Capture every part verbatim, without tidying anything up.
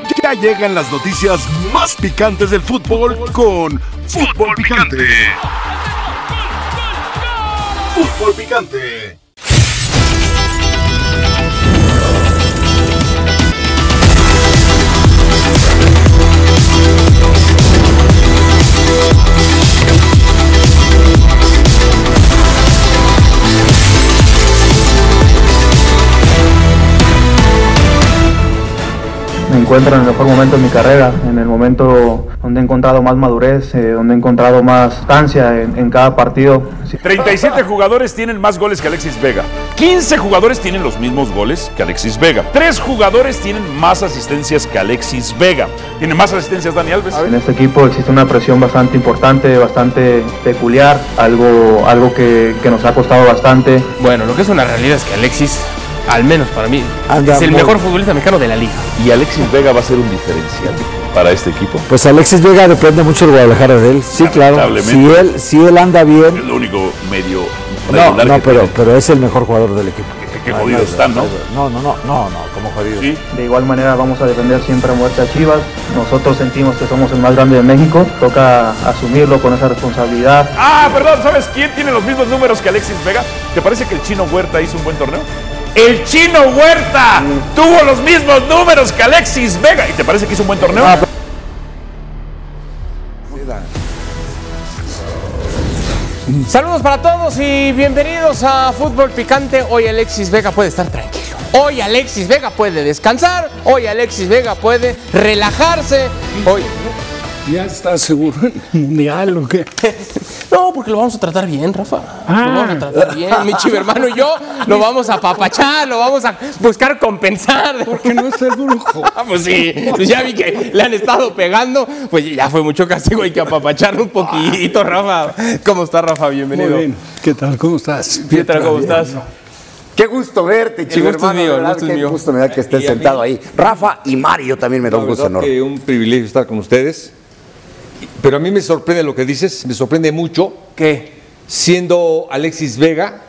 Ya llegan las noticias más picantes del fútbol con Fútbol Picante. Fútbol Picante. Me encuentro en el mejor momento de mi carrera, en el momento donde he encontrado más madurez, eh, donde he encontrado más sustancia en, en cada partido. treinta y siete jugadores tienen más goles que Alexis Vega. quince jugadores tienen los mismos goles que Alexis Vega. tres jugadores tienen más asistencias que Alexis Vega. ¿Tiene más asistencias Dani Alves? En este equipo existe una presión bastante importante, bastante peculiar, algo, algo que, que nos ha costado bastante. Bueno, lo que es una realidad es que Alexis, al menos para mí, Anda es el muy... mejor futbolista mexicano de la liga. ¿Y Alexis Vega va a ser un diferencial para este equipo? Pues Alexis Vega depende mucho del Guadalajara de él. Sí, claro. Si él, si él anda bien. Es lo único medio No, no, pero, pero es el mejor jugador del equipo. Qué, qué jodido están, ¿no? No, no, no, no, no, como jodido. ¿Sí? De igual manera vamos a defender siempre a muerte a Chivas. Nosotros sentimos que somos el más grande de México. Toca asumirlo con esa responsabilidad. Ah, perdón, ¿sabes quién tiene los mismos números que Alexis Vega? ¿Te parece que el Chino Huerta hizo un buen torneo? El Chino Huerta mm. tuvo los mismos números que Alexis Vega. ¿Y te parece que hizo un buen torneo? Ah, Saludos para todos y bienvenidos a Fútbol Picante. Hoy Alexis Vega puede estar tranquilo. Hoy Alexis Vega puede descansar. Hoy Alexis Vega puede relajarse. Hoy... ¿Ya estás seguro en mundial o qué? No, porque lo vamos a tratar bien, Rafa. Ah. Lo vamos a tratar bien. Mi chivo hermano y yo lo vamos a apapachar, lo vamos a buscar compensar. Porque no es el brujo. Ah, pues sí, pues ya vi que le han estado pegando. Pues ya fue mucho castigo, hay que apapacharlo un poquito, Rafa. ¿Cómo estás, Rafa? Bienvenido. Muy bien. ¿Qué tal? ¿Cómo estás? ¿Qué tal? ¿Cómo estás? Qué gusto verte, chico gusto hermano. es mío, ¿verdad? el gusto es Qué mío. gusto me da que estés sentado ahí. Rafa y Mario también me da un gusto enorme. Que un privilegio estar con ustedes. Pero a mí me sorprende lo que dices, me sorprende mucho. ¿Qué? Siendo Alexis Vega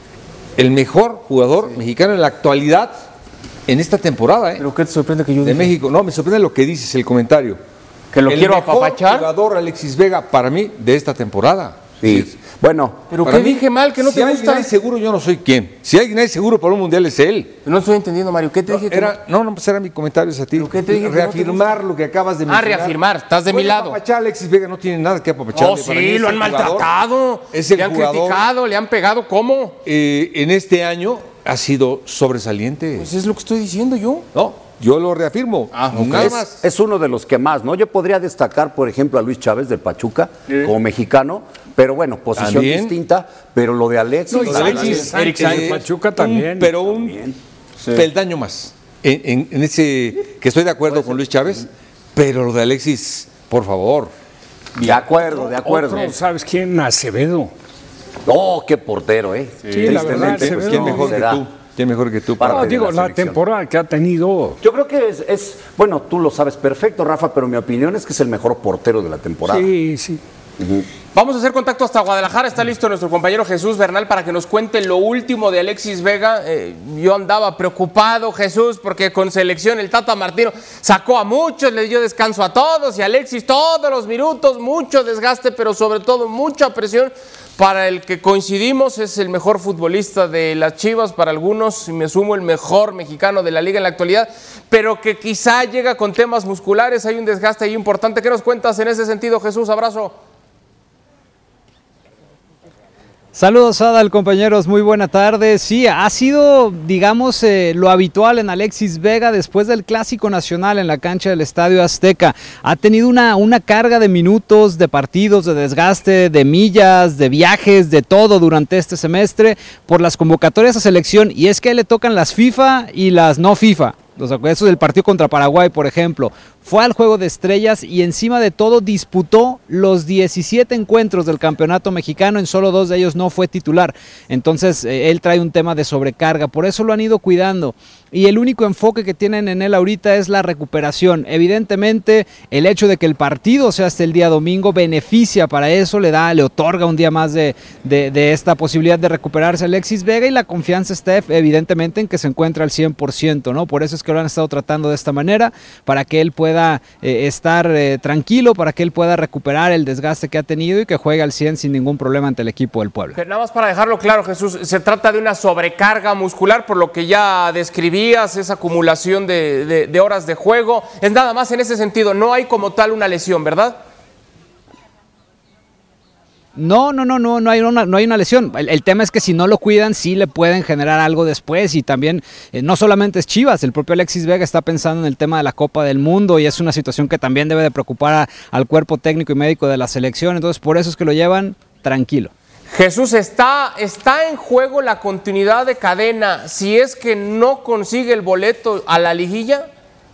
el mejor jugador sí. mexicano en la actualidad en esta temporada. ¿eh? ¿Pero qué te sorprende que yo De diga? México. No, me sorprende lo que dices, el comentario. ¿Que lo el quiero mejor apapachar? jugador Alexis Vega para mí de esta temporada. Sí. sí. Bueno. ¿Pero qué mí, dije mal? ¿Que no si te gusta? Si alguien hay seguro, yo no soy quién. Si alguien hay seguro para un mundial es él. No estoy entendiendo, Mario. ¿Qué te no, dije? Que era, no, no, pues era mi comentario a ti. ¿Qué te dije? Reafirmar que no lo que acabas de ah, mencionar. Ah, reafirmar. Estás de bueno, mi lado. Apapachar, Alexis Vega no tiene nada que apapachar. Oh, sí, lo han maltratado. Es el le han jugador, criticado, le han pegado. ¿Cómo? Eh, en este año ha sido sobresaliente. Pues es lo que estoy diciendo yo. No, yo lo reafirmo. Ah, okay. Nada más. Es, es uno de los que más, ¿no? Yo podría destacar, por ejemplo, a Luis Chávez del Pachuca, sí. como mexicano, pero bueno, posición ¿También? distinta, pero lo de Alexis. No, Alexis, Eric Sánchez, Pachuca también. Un, pero un sí. peldaño más. En, en, en ese, que estoy de acuerdo con Luis Chávez, pero lo de Alexis, por favor. De acuerdo, de acuerdo. Otro, ¿sabes quién? Acevedo. Oh, qué portero, ¿eh? Sí, sí la verdad, pues, ¿quién mejor que tú? ¿Quién mejor que tú? Para no, digo, la, la temporada que ha tenido. Yo creo que es, es, bueno, tú lo sabes perfecto, Rafa, pero mi opinión es que es el mejor portero de la temporada. Sí, sí. Uh-huh. Vamos a hacer contacto hasta Guadalajara. Está listo nuestro compañero Jesús Bernal para que nos cuente lo último de Alexis Vega. Eh, yo andaba preocupado, Jesús, porque con selección el Tata Martino sacó a muchos, le dio descanso a todos y Alexis todos los minutos, mucho desgaste, pero sobre todo mucha presión. Para el que coincidimos es el mejor futbolista de las Chivas, para algunos, y me sumo, el mejor mexicano de la liga en la actualidad, pero que quizá llega con temas musculares, hay un desgaste ahí importante. ¿Qué nos cuentas en ese sentido, Jesús? Abrazo. Saludos, Adal, compañeros, muy buena tarde. Sí, ha sido, digamos, eh, lo habitual en Alexis Vega después del Clásico Nacional en la cancha del Estadio Azteca. Ha tenido una, una carga de minutos, de partidos, de desgaste, de millas, de viajes, de todo durante este semestre por las convocatorias a selección, y es que a él le tocan las FIFA y las no FIFA. O sea, eso del partido contra Paraguay, por ejemplo. Fue al Juego de Estrellas y encima de todo disputó los diecisiete encuentros del campeonato mexicano, en solo dos de ellos no fue titular. Entonces eh, él trae un tema de sobrecarga, por eso lo han ido cuidando. y el único enfoque que tienen en él ahorita es la recuperación. Evidentemente, el hecho de que el partido sea hasta el día domingo beneficia para eso, le da, le otorga un día más de, de, de esta posibilidad de recuperarse Alexis Vega, y la confianza está evidentemente en que se encuentra al cien por ciento, ¿no? Por eso es que lo han estado tratando de esta manera, para que él pueda eh, estar eh, tranquilo, para que él pueda recuperar el desgaste que ha tenido y que juegue al cien sin ningún problema ante el equipo del Puebla. Pero nada más para dejarlo claro, Jesús, se trata de una sobrecarga muscular, por lo que ya describías, esa acumulación de, de, de horas de juego, es nada más en ese sentido, no hay como tal una lesión, ¿verdad? No, no, no, no, no hay una, no hay una lesión. El, el tema es que si no lo cuidan, sí le pueden generar algo después, y también eh, no solamente es Chivas, el propio Alexis Vega está pensando en el tema de la Copa del Mundo, y es una situación que también debe de preocupar a, al cuerpo técnico y médico de la selección, entonces por eso es que lo llevan tranquilo. Jesús, está, está en juego la continuidad de Cadena si es que no consigue el boleto a la liguilla.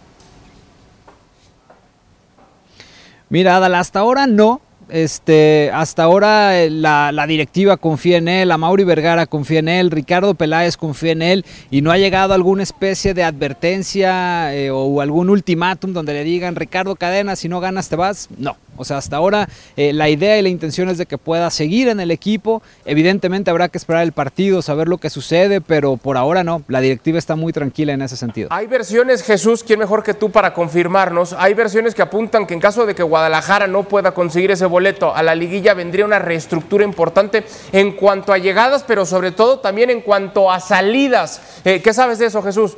Mira, Adal, hasta ahora no. Este, hasta ahora la, la directiva confía en él, Amaury Vergara confía en él, Ricardo Peláez confía en él, y no ha llegado alguna especie de advertencia eh, o algún ultimátum donde le digan: Ricardo Cadena, si no ganas te vas. No, o sea, hasta ahora eh, la idea y la intención es de que pueda seguir en el equipo. Evidentemente habrá que esperar el partido, saber lo que sucede, pero por ahora no, la directiva está muy tranquila en ese sentido. Hay versiones, Jesús, ¿quién mejor que tú para confirmarnos? Hay versiones que apuntan que en caso de que Guadalajara no pueda conseguir ese boleto a la liguilla, vendría una reestructura importante en cuanto a llegadas, pero sobre todo también en cuanto a salidas. Eh, ¿Qué sabes de eso, Jesús?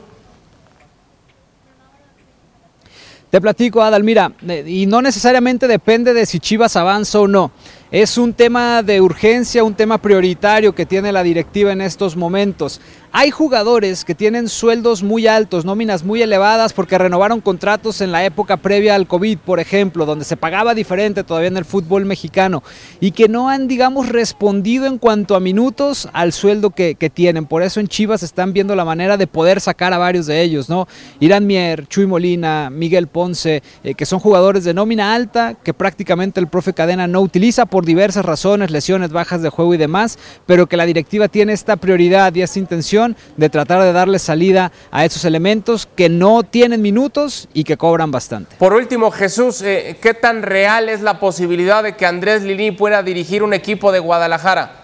Te platico, Adal, mira, eh, y no necesariamente depende de si Chivas avanza o no. Es un tema de urgencia, un tema prioritario que tiene la directiva en estos momentos. Hay jugadores que tienen sueldos muy altos, nóminas muy elevadas porque renovaron contratos en la época previa al COVID, por ejemplo, donde se pagaba diferente todavía en el fútbol mexicano, y que no han, digamos, respondido en cuanto a minutos al sueldo que, que tienen. Por eso en Chivas están viendo la manera de poder sacar a varios de ellos, ¿no? Irán Mier, Chuy Molina, Miguel Ponce, eh, que son jugadores de nómina alta, que prácticamente el profe Cadena no utiliza por diversas razones, lesiones, bajas de juego y demás, pero que la directiva tiene esta prioridad y esta intención de tratar de darle salida a esos elementos que no tienen minutos y que cobran bastante. Por último, Jesús, eh, ¿qué tan real es la posibilidad de que Andrés Lilini pueda dirigir un equipo de Guadalajara?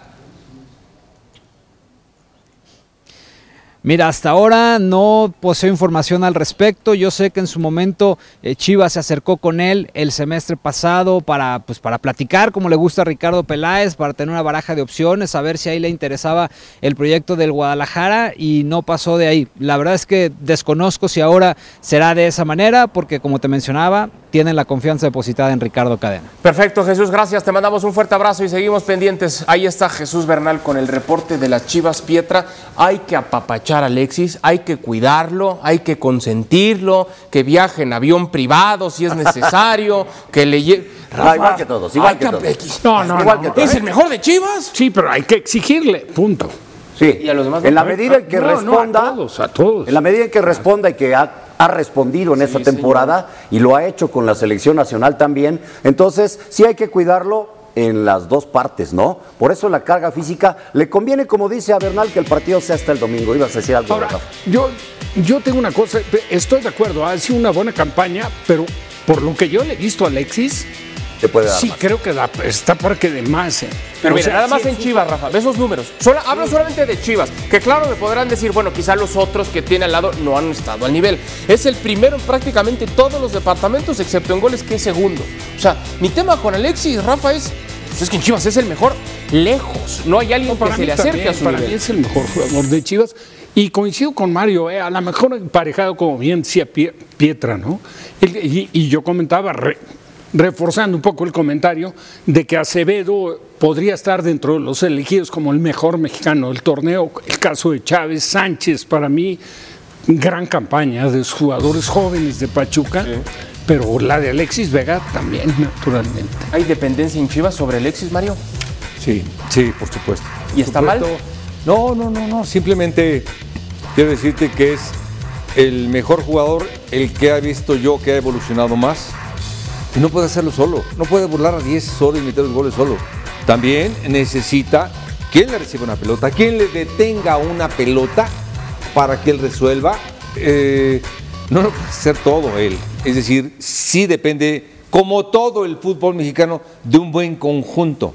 Mira, hasta ahora no poseo información al respecto. Yo sé que en su momento eh, Chivas se acercó con él el semestre pasado para, pues, para platicar, como le gusta a Ricardo Peláez, para tener una baraja de opciones, a ver si ahí le interesaba el proyecto del Guadalajara, y no pasó de ahí. La verdad es que desconozco si ahora será de esa manera, porque como te mencionaba, tienen la confianza depositada en Ricardo Cadena. Perfecto, Jesús, gracias, te mandamos un fuerte abrazo y seguimos pendientes. Ahí está Jesús Bernal con el reporte de las Chivas. Pietra, hay que apapachar a Alexis, hay que cuidarlo, hay que consentirlo, que viaje en avión privado si es necesario, que le lleve... Rafa, igual que todos, igual que, que todos. No, no, igual no, que no. todos. ¿Es el mejor de Chivas? Sí, pero hay que exigirle, punto. Sí, ¿Y a los demás? en la medida en que no, responda, no, a todos, a todos. en la medida en que responda y que ha, ha respondido en Sí, esta temporada, señor. y lo ha hecho con la selección nacional también, entonces sí hay que cuidarlo en las dos partes, ¿no? Por eso la carga física le conviene, como dice a Bernal, que el partido sea hasta el domingo. Ibas a decir algo. Ahora, Rafa. yo, yo tengo una cosa, estoy de acuerdo, ha sido una buena campaña, pero por lo que yo le he visto a Alexis, Te puede dar sí más. creo que da, está para que de más. Eh. Pero O mira, sea, nada más sí, en Chivas, Rafa, ve esos números. Solo, hablo solamente de Chivas, que claro, me podrán decir, bueno, quizá los otros que tiene al lado no han estado al nivel. Es el primero en prácticamente todos los departamentos, excepto en goles, que es segundo. O sea, mi tema con Alexis, Rafa, es, pues es que en Chivas es el mejor lejos. No hay alguien No, para que se mí le acerque también, a su para nivel. mí es el mejor jugador de Chivas. Y coincido con Mario, eh, a lo mejor emparejado, como bien decía Pie- Pietra, ¿no? El- y, y yo comentaba, re- reforzando un poco el comentario, de que Acevedo podría estar dentro de los elegidos como el mejor mexicano del torneo. El caso de Chávez, Sánchez, para mí, gran campaña de los jugadores jóvenes de Pachuca. Sí. Pero la de Alexis Vega también, naturalmente. ¿Hay dependencia en Chivas sobre Alexis, Mario? Sí, sí, por supuesto. ¿Y está Por supuesto. mal? No, no, no, no. Simplemente quiero decirte que es el mejor jugador, el que ha visto yo que ha evolucionado más. Y no puede hacerlo solo. No puede burlar a diez solo y meter los goles solo. También necesita quien le reciba una pelota, quien le detenga una pelota para que él resuelva eh, no lo puede hacer todo él. Es decir, sí depende, como todo el fútbol mexicano, de un buen conjunto.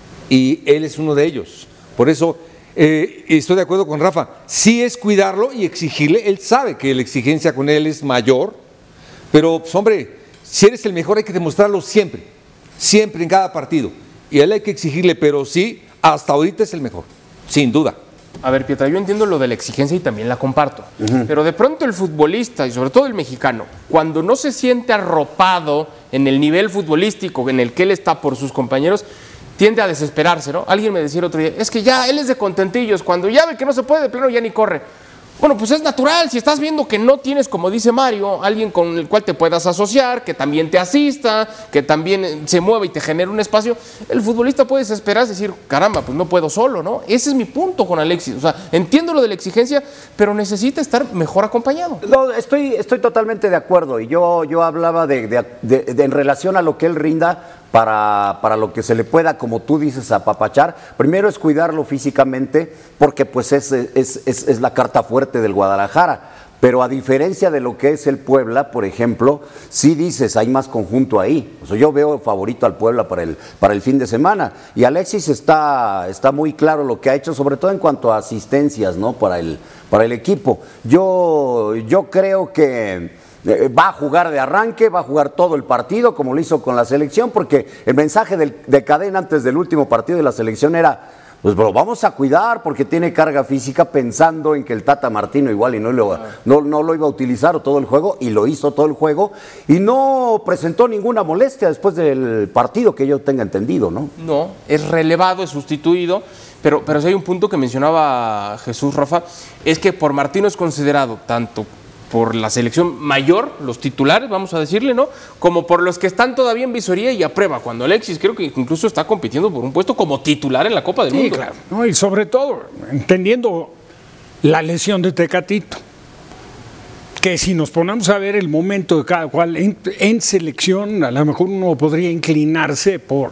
Y él es uno de ellos. Por eso eh, estoy de acuerdo con Rafa. Sí es cuidarlo y exigirle. Él sabe que la exigencia con él es mayor. Pero, pues, hombre, si eres el mejor hay que demostrarlo siempre. Siempre en cada partido. Y a él hay que exigirle, pero sí, hasta ahorita es el mejor. Sin duda. A ver, Pietra, yo entiendo lo de la exigencia y también la comparto. Uh-huh. Pero de pronto el futbolista, y sobre todo el mexicano, cuando no se siente arropado en el nivel futbolístico en el que él está por sus compañeros, tiende a desesperarse, ¿no? Alguien me decía el otro día, es que ya él es de contentillos, cuando ya ve que no se puede, de plano ya ni corre. Bueno, pues es natural, si estás viendo que no tienes, como dice Mario, alguien con el cual te puedas asociar, que también te asista, que también se mueva y te genere un espacio, el futbolista puede desesperarse y decir, caramba, pues no puedo solo, ¿no? Ese es mi punto con Alexis. O sea, entiendo lo de la exigencia, pero necesita estar mejor acompañado. No, estoy, estoy totalmente de acuerdo. Y yo, yo hablaba de, de, de, de en relación a lo que él rinda para, para lo que se le pueda, como tú dices, apapachar. Primero es cuidarlo físicamente, porque pues es, es, es, es la carta fuerte del Guadalajara. Pero a diferencia de lo que es el Puebla, por ejemplo, sí dices, hay más conjunto ahí. O sea, yo veo favorito al Puebla para el, para el fin de semana. Y Alexis está, está muy claro lo que ha hecho, sobre todo en cuanto a asistencias, ¿no? Para el, para el equipo. Yo, yo creo que va a jugar de arranque, va a jugar todo el partido, como lo hizo con la selección, porque el mensaje del, de Cadena antes del último partido de la selección era: pues bro, vamos a cuidar porque tiene carga física, pensando en que el Tata Martino igual y no lo, no, no lo iba a utilizar todo el juego, y lo hizo todo el juego, y no presentó ninguna molestia después del partido que yo tenga entendido, ¿no? No, es relevado, es sustituido, pero, pero si hay un punto que mencionaba Jesús, Rafa, es que por Martino es considerado tanto por la selección mayor, los titulares, vamos a decirle, ¿no? Como por los que están todavía en visoría y a prueba, cuando Alexis creo que incluso está compitiendo por un puesto como titular en la Copa del sí, Mundo. Claro, ¿no? Y sobre todo, entendiendo la lesión de Tecatito, que si nos ponemos a ver el momento de cada cual en, en selección, a lo mejor uno podría inclinarse por,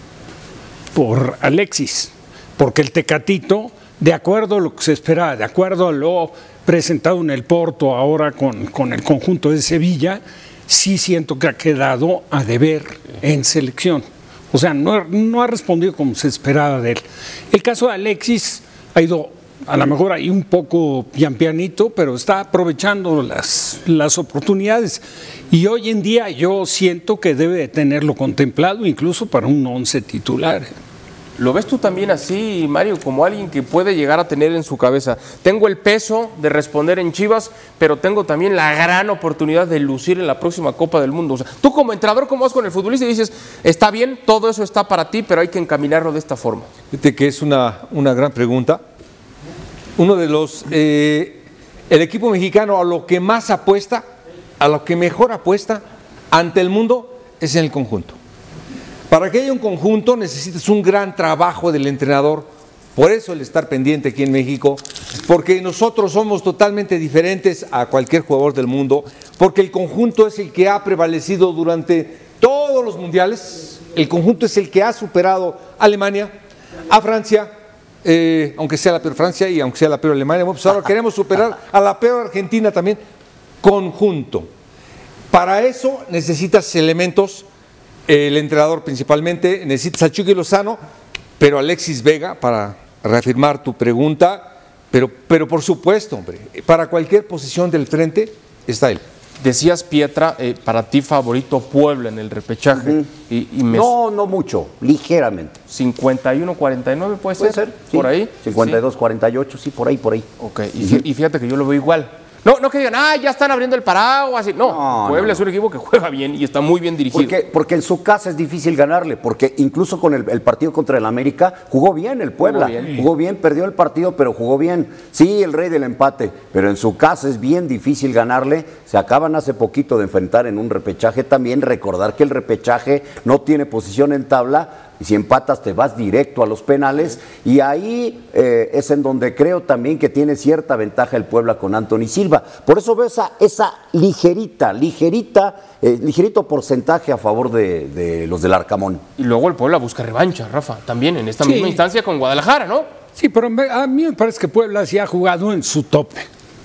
por Alexis, porque el Tecatito, de acuerdo a lo que se esperaba, de acuerdo a lo presentado en el Porto ahora con, con el conjunto de Sevilla, sí siento que ha quedado a deber en selección. O sea, no, no ha respondido como se esperaba de él. El caso de Alexis ha ido, a lo mejor ahí un poco pian pianito, pero está aprovechando las, las oportunidades. Y hoy en día yo siento que debe de tenerlo contemplado incluso para un once titular. ¿Lo ves tú también así, Mario, como alguien que puede llegar a tener en su cabeza: tengo el peso de responder en Chivas, pero tengo también la gran oportunidad de lucir en la próxima Copa del Mundo? O sea, tú como entrenador, ¿cómo vas con el futbolista y dices, está bien, todo eso está para ti, pero hay que encaminarlo de esta forma? Fíjate que es una, una gran pregunta. Uno de los, eh, el equipo mexicano a lo que más apuesta, a lo que mejor apuesta ante el mundo es en el conjunto. Para que haya un conjunto necesitas un gran trabajo del entrenador. Por eso el estar pendiente aquí en México, porque nosotros somos totalmente diferentes a cualquier jugador del mundo, porque el conjunto es el que ha prevalecido durante todos los mundiales. El conjunto es el que ha superado a Alemania, a Francia, eh, aunque sea la peor Francia y aunque sea la peor Alemania. Pues ahora queremos superar a la peor Argentina también. Conjunto. Para eso necesitas elementos. El entrenador principalmente, necesitas a Chucky Lozano, pero Alexis Vega, para reafirmar tu pregunta, pero, pero por supuesto, hombre, para cualquier posición del frente está él. Decías, Pietra, eh, para ti favorito Puebla en el repechaje. Uh-huh. y, y me... No, no mucho, ligeramente. cincuenta y uno cuarenta y nueve puede, puede ser, ser por sí. ahí. cincuenta y dos cuarenta y ocho, sí, por ahí, por ahí. Ok, y, uh-huh. y fíjate que yo lo veo igual. No, no que digan, ah, ya están abriendo el paraguas. No, no Puebla no, es un equipo que juega bien y está muy bien dirigido. Porque, porque en su casa es difícil ganarle, porque incluso con el, el partido contra el América jugó bien el Puebla. Jugó bien. jugó bien, perdió el partido, pero jugó bien. Sí, el rey del empate, pero en su casa es bien difícil ganarle. Se acaban hace poquito de enfrentar en un repechaje también. Recordar que el repechaje no tiene posición en tabla. Y si empatas te vas directo a los penales, y ahí eh, es en donde creo también que tiene cierta ventaja el Puebla con Anthony Silva. Por eso veo esa, esa ligerita, ligerita, eh, ligerito porcentaje a favor de, de los del Arcamón. Y luego el Puebla busca revancha, Rafa, también en esta sí. misma instancia con Guadalajara, ¿no? Sí, pero a mí me parece que Puebla sí ha jugado en su tope.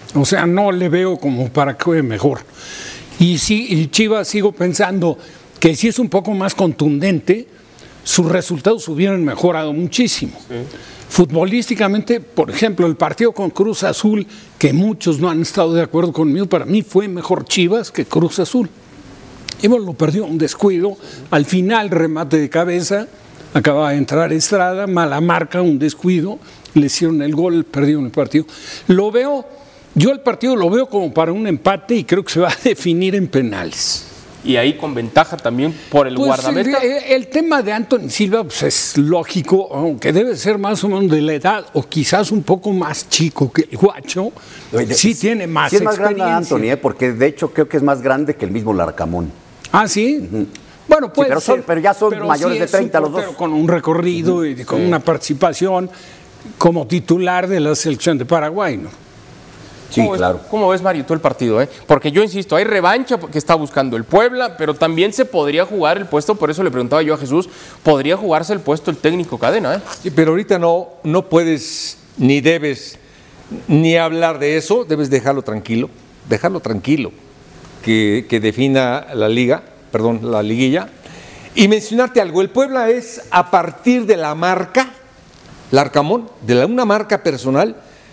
O sea, no le veo como para que juegue mejor. Y sí, y Chivas sigo pensando que si es un poco más contundente, sus resultados hubieran mejorado muchísimo. Sí. Futbolísticamente, por ejemplo, el partido con Cruz Azul, que muchos no han estado de acuerdo conmigo, para mí fue mejor Chivas que Cruz Azul. Y bueno, lo perdió un descuido, al final remate de cabeza, acaba de entrar Estrada, mala marca, un descuido, le hicieron el gol, perdieron el partido. Lo veo, yo el partido lo veo como para un empate y creo que se va a definir en penales. Y ahí con ventaja también por el pues guardameta. El, el tema de Anthony Silva pues es lógico, aunque debe ser más o menos de la edad o quizás un poco más chico que el Guacho, Oye, sí es, tiene más sí es más experiencia. grande Anthony, ¿eh? Porque de hecho creo que es más grande que el mismo Larcamón. Ah, ¿sí? Uh-huh. Bueno, puede sí, pero, ser, son, pero ya son pero mayores sí de treinta los dos. Con un recorrido uh-huh. y con sí. una participación como titular de la selección de Paraguay, ¿no? Sí, ¿Cómo claro. Ves, ¿Cómo ves, Mario, tú el partido? Eh? Porque yo insisto, hay revancha que está buscando el Puebla, pero también se podría jugar el puesto, por eso le preguntaba yo a Jesús, podría jugarse el puesto el técnico Cadena, ¿eh? Sí, pero ahorita no, no puedes ni debes ni hablar de eso, debes dejarlo tranquilo, dejarlo tranquilo, que, que defina la liga, perdón, la liguilla, y mencionarte algo, el Puebla es a partir de la marca, Larcamón, de la, una marca personal,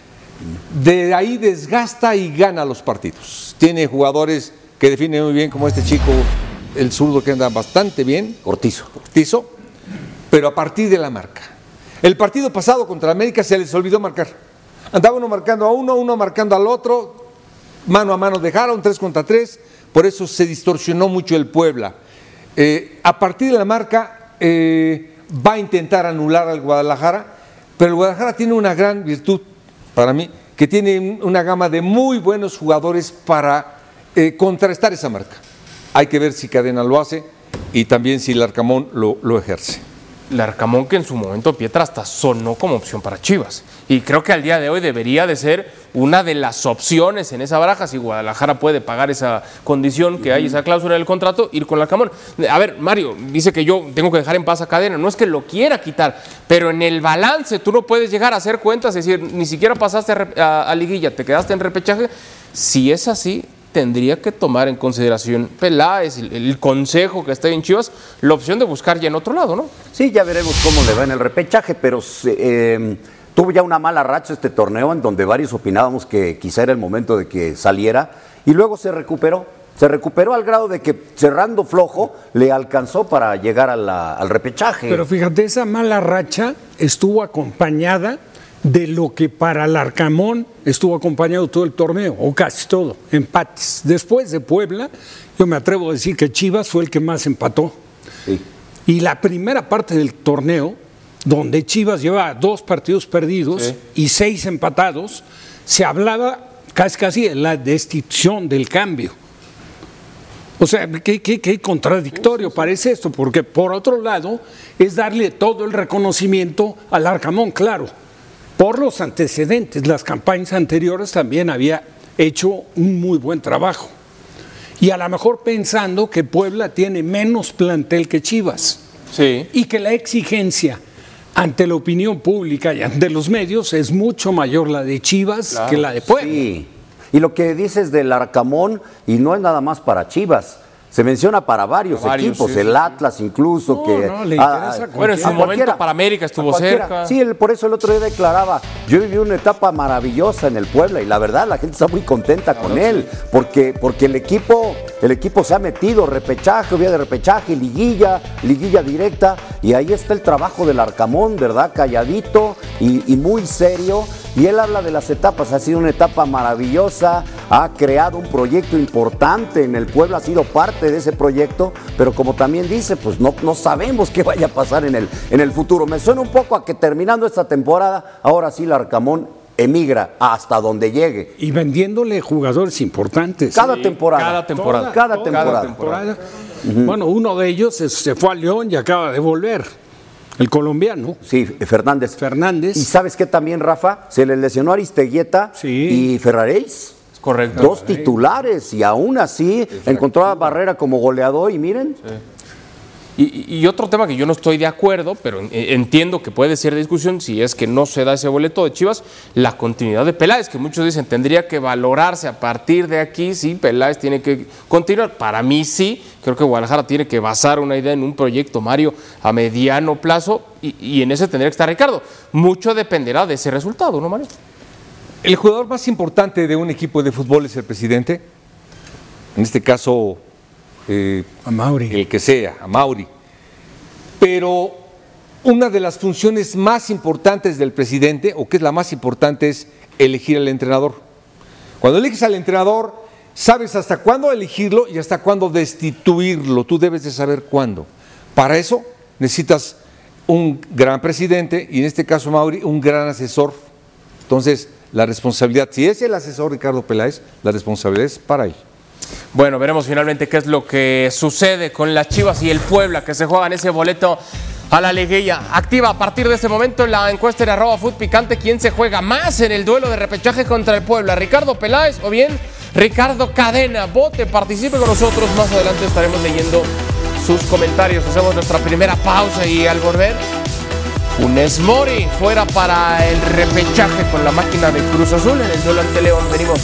de ahí desgasta y gana los partidos. Tiene jugadores que definen muy bien, como este chico, el zurdo, que anda bastante bien, Cortizo. Cortizo, pero a partir de la marca. El partido pasado contra América se les olvidó marcar. Andaba uno marcando a uno, uno marcando al otro, mano a mano dejaron, tres contra tres, por eso se distorsionó mucho el Puebla. Eh, a partir de la marca eh, va a intentar anular al Guadalajara, pero el Guadalajara tiene una gran virtud para mí, que tiene una gama de muy buenos jugadores para eh, contrarrestar esa marca. Hay que ver si Cadena lo hace y también si Larcamón lo, lo ejerce. Larcamón, que en su momento Pietra hasta sonó como opción para Chivas, y creo que al día de hoy debería de ser una de las opciones en esa baraja, si Guadalajara puede pagar esa condición que hay, esa cláusula del contrato, ir con Larcamón. A ver, Mario, dice que yo tengo que dejar en paz a Cadena, no es que lo quiera quitar, pero en el balance tú no puedes llegar a hacer cuentas, es decir, ni siquiera pasaste a, a, a liguilla, te quedaste en repechaje. Si es así, tendría que tomar en consideración Peláez, el, el consejo que está en Chivas, la opción de buscar ya en otro lado, ¿no? Sí, ya veremos cómo le va en el repechaje, pero eh, tuvo ya una mala racha este torneo en donde varios opinábamos que quizá era el momento de que saliera y luego se recuperó, se recuperó al grado de que cerrando flojo le alcanzó para llegar a la, al repechaje. Pero fíjate, esa mala racha estuvo acompañada de lo que para Larcamón estuvo acompañado todo el torneo, o casi todo, empates. Después de Puebla, yo me atrevo a decir que Chivas fue el que más empató. Sí. Y la primera parte del torneo, donde Chivas llevaba dos partidos perdidos sí. y seis empatados, se hablaba casi casi de la destitución del cambio. O sea, qué, qué, qué contradictorio parece esto, porque por otro lado es darle todo el reconocimiento al Larcamón, claro. Por los antecedentes, las campañas anteriores también había hecho un muy buen trabajo. Y a lo mejor pensando que Puebla tiene menos plantel que Chivas. Sí. Y que la exigencia ante la opinión pública y ante los medios es mucho mayor la de Chivas claro. que la de Puebla. Sí. Y lo que dices del Larcamón, y no es nada más para Chivas, se menciona para varios, varios equipos, sí, el Atlas incluso, no, que no, le interesa a, bueno, en su momento para América estuvo cerca. Sí, él, por eso el otro día declaraba, yo viví una etapa maravillosa en el Puebla y la verdad la gente está muy contenta claro, con él, sí. porque, porque el equipo, el equipo se ha metido, repechaje, vía de repechaje, liguilla, liguilla directa, y ahí está el trabajo del Larcamón, ¿verdad? Calladito y, y muy serio. Y él habla de las etapas, ha sido una etapa maravillosa, ha creado un proyecto importante en el Puebla, ha sido parte de ese proyecto, pero como también dice, pues no, no sabemos qué vaya a pasar en el, en el futuro. Me suena un poco a que terminando esta temporada, ahora sí Larcamón emigra hasta donde llegue. Y vendiéndole jugadores importantes. Cada sí, temporada. Cada temporada. Toda, cada, toda temporada. cada temporada. Uh-huh. Bueno, uno de ellos se, se fue a León y acaba de volver. El colombiano. Sí, Fernández. Fernández. Y ¿sabes qué también, Rafa? Se le lesionó a Aristeguieta sí. y Ferraréis. Correcto. Dos titulares y aún así Exacto. encontró a Barrera como goleador y miren. Sí. Y, y otro tema que yo no estoy de acuerdo, pero entiendo que puede ser discusión si es que no se da ese boleto de Chivas, la continuidad de Peláez, que muchos dicen tendría que valorarse a partir de aquí, sí, Peláez tiene que continuar. Para mí sí, creo que Guadalajara tiene que basar una idea en un proyecto, Mario, a mediano plazo, y, y en ese tendría que estar Ricardo. Mucho dependerá de ese resultado, ¿no, Mario? El jugador más importante de un equipo de fútbol es el presidente, en este caso... Eh, a Mauri. El que sea, a Mauri. Pero una de las funciones más importantes del presidente, o que es la más importante, es elegir al entrenador. Cuando eliges al entrenador, sabes hasta cuándo elegirlo y hasta cuándo destituirlo. Tú debes de saber cuándo. Para eso necesitas un gran presidente y en este caso Mauri, un gran asesor. Entonces, la responsabilidad, si es el asesor Ricardo Peláez, la responsabilidad es para él. Bueno, veremos finalmente qué es lo que sucede con las Chivas y el Puebla, que se juegan ese boleto a la liguilla. Activa a partir de este momento la encuesta en arroba Food Picante. ¿Quién se juega más en el duelo de repechaje contra el Puebla? ¿Ricardo Peláez o bien Ricardo Cadena? Vote, participe con nosotros. Más adelante estaremos leyendo sus comentarios. Hacemos nuestra primera pausa y al volver, Funes Mori fuera para el repechaje con la máquina de Cruz Azul en el duelo ante León. Venimos.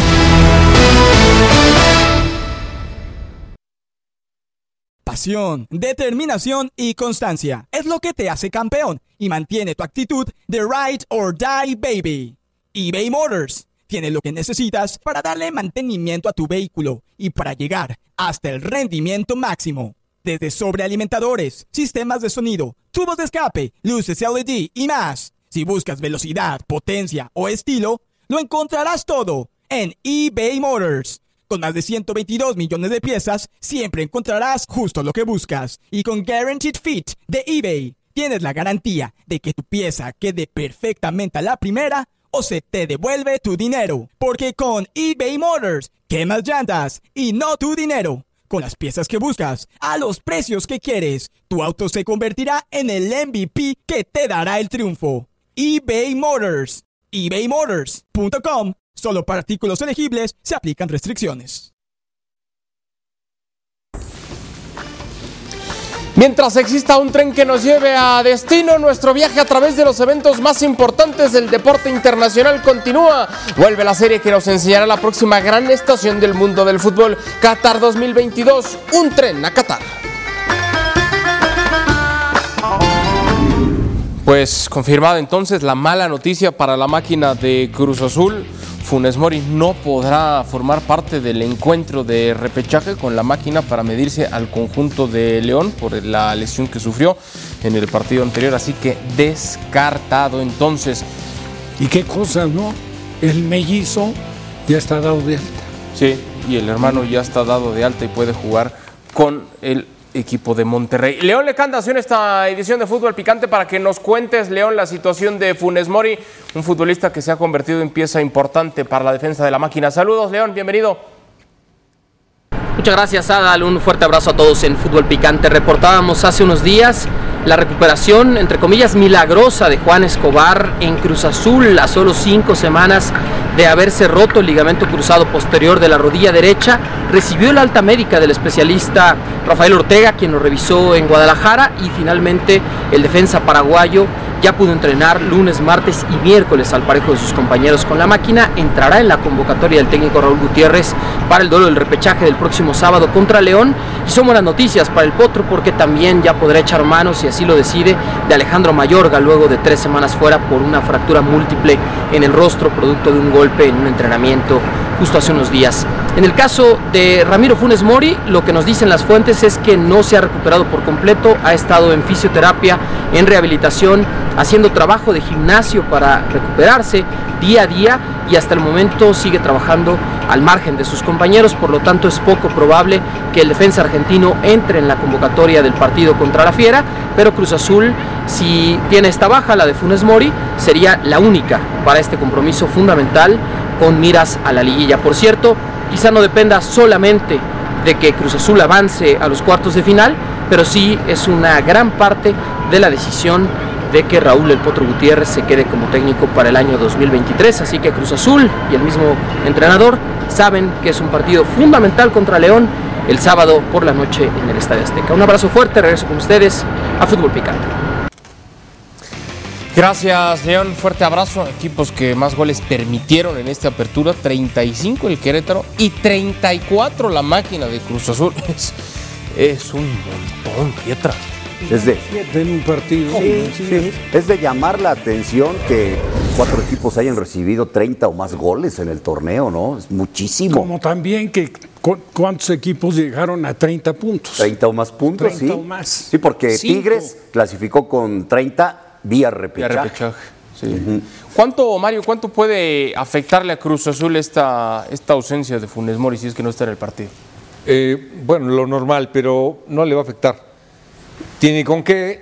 Pasión, determinación y constancia es lo que te hace campeón y mantiene tu actitud de ride or die, baby. eBay Motors tiene lo que necesitas para darle mantenimiento a tu vehículo y para llegar hasta el rendimiento máximo. Desde sobrealimentadores, sistemas de sonido, tubos de escape, luces L E D y más. Si buscas velocidad, potencia o estilo, lo encontrarás todo en eBay Motors. Con más de ciento veintidós millones de piezas, siempre encontrarás justo lo que buscas. Y con Guaranteed Fit de eBay, tienes la garantía de que tu pieza quede perfectamente a la primera o se te devuelve tu dinero. Porque con eBay Motors, quemas llantas y no tu dinero. Con las piezas que buscas, a los precios que quieres, tu auto se convertirá en el M V P que te dará el triunfo. eBay Motors. ebay motors punto com. Solo para artículos elegibles se aplican restricciones. Mientras exista un tren que nos lleve a destino, nuestro viaje a través de los eventos más importantes del deporte internacional continúa. Vuelve la serie que nos enseñará la próxima gran estación del mundo del fútbol, Qatar dos mil veintidós, un tren a Qatar. Pues confirmada entonces la mala noticia para la máquina de Cruz Azul. Funes Mori no podrá formar parte del encuentro de repechaje con la máquina para medirse al conjunto de León por la lesión que sufrió en el partido anterior, así que descartado entonces. ¿Y qué cosas, no? El mellizo ya está dado de alta. Sí, y el hermano ya está dado de alta y puede jugar con el equipo de Monterrey. León Lecanda en esta edición de Fútbol Picante para que nos cuentes, León, la situación de Funes Mori, un futbolista que se ha convertido en pieza importante para la defensa de la máquina. Saludos, León, bienvenido. Muchas gracias, Adal. Un fuerte abrazo a todos en Fútbol Picante. Reportábamos hace unos días la recuperación, entre comillas, milagrosa de Juan Escobar en Cruz Azul a solo cinco semanas de haberse roto el ligamento cruzado posterior de la rodilla derecha. Recibió el alta médica del especialista Rafael Ortega, quien lo revisó en Guadalajara, y finalmente el defensa paraguayo ya pudo entrenar lunes, martes y miércoles al parejo de sus compañeros con la máquina. Entrará en la convocatoria del técnico Raúl Gutiérrez para el duelo del repechaje del próximo sábado contra León. Y son buenas noticias para el Potro porque también ya podrá echar manos, si así lo decide, de Alejandro Mayorga luego de tres semanas fuera por una fractura múltiple en el rostro producto de un golpe en un entrenamiento justo hace unos días. En el caso de Ramiro Funes Mori, lo que nos dicen las fuentes es que no se ha recuperado por completo, ha estado en fisioterapia, en rehabilitación, haciendo trabajo de gimnasio para recuperarse día a día y hasta el momento sigue trabajando al margen de sus compañeros, por lo tanto es poco probable que el defensa argentino entre en la convocatoria del partido contra la Fiera, pero Cruz Azul, si tiene esta baja, la de Funes Mori, sería la única para este compromiso fundamental con miras a la liguilla. Por cierto, quizá no dependa solamente de que Cruz Azul avance a los cuartos de final, pero sí es una gran parte de la decisión de que Raúl El Potro Gutiérrez se quede como técnico para el año dos mil veintitrés, así que Cruz Azul y el mismo entrenador saben que es un partido fundamental contra León el sábado por la noche en el Estadio Azteca. Un abrazo fuerte, regreso con ustedes a Fútbol Picante. Gracias, León. Fuerte abrazo. Equipos que más goles permitieron en esta apertura: treinta y cinco el Querétaro y treinta y cuatro la máquina de Cruz Azul. Es, es un montón, Pietra. Es de, en un partido. Sí, sí. Es de llamar la atención que cuatro equipos hayan recibido treinta o más goles en el torneo, ¿no? Es muchísimo. Como también que cu- cuántos equipos llegaron a treinta puntos. treinta o más puntos, treinta sí. o más. Sí, porque Cinco. Tigres clasificó con treinta vía repechaje. Vía repechaje, sí. Uh-huh. ¿Cuánto, Mario, cuánto puede afectarle a Cruz Azul esta, esta ausencia de Funes Mori si es que no está en el partido? Eh, bueno, lo normal, pero no le va a afectar. Tiene con qué,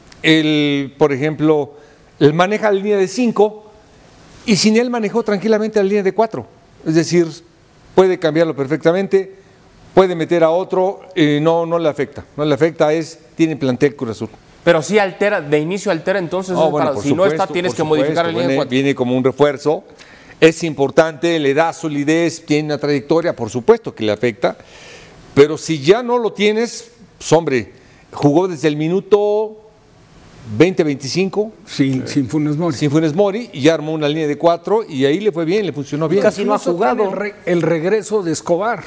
él, por ejemplo, él maneja la línea de cinco y sin él manejó tranquilamente la línea de cuatro. Es decir, puede cambiarlo perfectamente, puede meter a otro, eh, no, no le afecta. No le afecta, es, tiene plantel Cruz Azul. Pero sí altera, de inicio altera, entonces Oh, bueno, para, si supuesto, no está tienes que supuesto, modificar la línea viene, de cuatro. Viene como un refuerzo, es importante, le da solidez, tiene una trayectoria, por supuesto que le afecta, pero si ya no lo tienes, pues hombre, jugó desde el minuto veinte veinticinco sin, sin Funes Mori. Sin Funes Mori y ya armó una línea de cuatro y ahí le fue bien, le funcionó bien. Casi no ha jugado. El, re, el regreso de Escobar.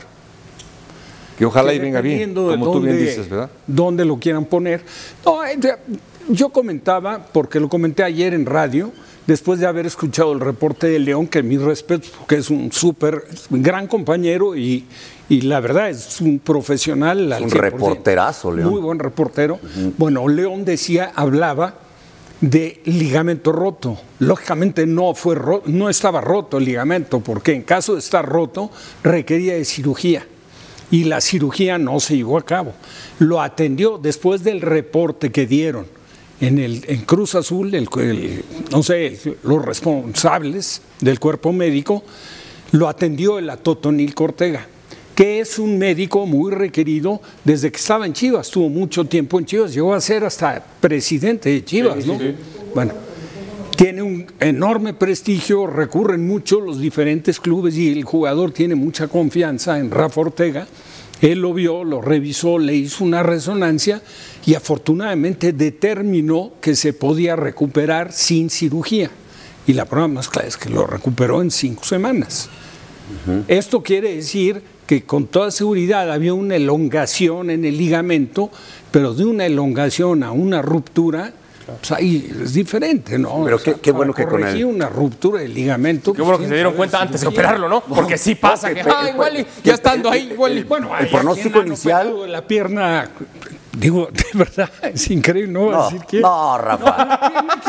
Que ojalá y venga bien, como dónde, tú bien dices, ¿verdad? Dónde lo quieran poner. No, yo comentaba, porque lo comenté ayer en radio, después de haber escuchado el reporte de León, que mis respetos, porque es un súper gran compañero y, y la verdad es un profesional. Es un reporterazo, León. Muy buen reportero. Uh-huh. Bueno, León decía, hablaba de ligamento roto. Lógicamente no, fue ro- no estaba roto el ligamento, porque en caso de estar roto requería de cirugía. Y la cirugía no se llevó a cabo. Lo atendió después del reporte que dieron en, el, en Cruz Azul, el, el, no sé, el, los responsables del cuerpo médico, lo atendió el Atotonil Ortega, que es un médico muy requerido desde que estaba en Chivas, tuvo mucho tiempo en Chivas, llegó a ser hasta presidente de Chivas, sí, ¿no? Sí, sí. Bueno, tiene un enorme prestigio, recurren mucho los diferentes clubes y el jugador tiene mucha confianza en Rafa Ortega. Él lo vio, lo revisó, le hizo una resonancia y afortunadamente determinó que se podía recuperar sin cirugía. Y la prueba más clara es que lo recuperó en cinco semanas. Uh-huh. Esto quiere decir que con toda seguridad había una elongación en el ligamento, pero de una elongación a una ruptura, pues ahí es diferente, ¿no? Pero qué, qué bueno que con él una ruptura del ligamento. Qué bueno que se dieron cuenta antes de operarlo, ¿no? Porque sí pasa que, ah, igual y ya estando ahí, igual y... Bueno, el pronóstico inicial... La pierna, digo, de verdad, es increíble, no voy a decir quién. No, Rafa.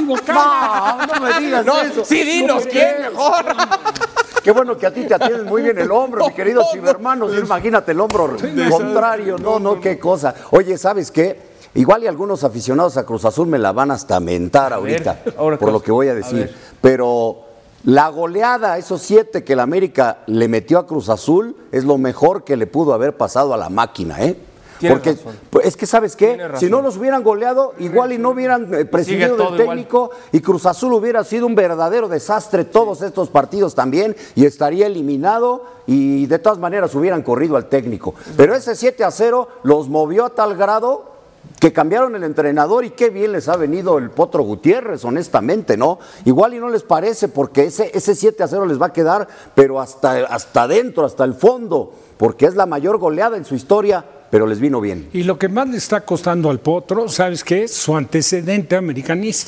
No, no me digas no, eso. Sí, dinos quién mejor. Qué bueno que a ti te atienden muy bien el hombro, mi querido ciberhermano. Imagínate el hombro contrario. No, no, qué cosa. Oye, ¿sabes qué? Igual y algunos aficionados a Cruz Azul me la van hasta mentar a ahorita, ver, por cosa. Lo que voy a decir. A Pero la goleada, esos siete que el América le metió a Cruz Azul, es lo mejor que le pudo haber pasado a la máquina, ¿eh? Porque razón. Es que, ¿sabes qué? Si no los hubieran goleado, igual y no hubieran prescindido del técnico igual. Y Cruz Azul hubiera sido un verdadero desastre todos estos partidos también y estaría eliminado y de todas maneras hubieran corrido al técnico. Pero ese siete a cero los movió a tal grado que cambiaron el entrenador y qué bien les ha venido el Potro Gutiérrez, honestamente, ¿no? Igual y no les parece porque ese, ese siete a cero les va a quedar, pero hasta, hasta adentro, hasta el fondo, porque es la mayor goleada en su historia, pero les vino bien. Y lo que más le está costando al Potro, ¿sabes qué es? Su antecedente americanista.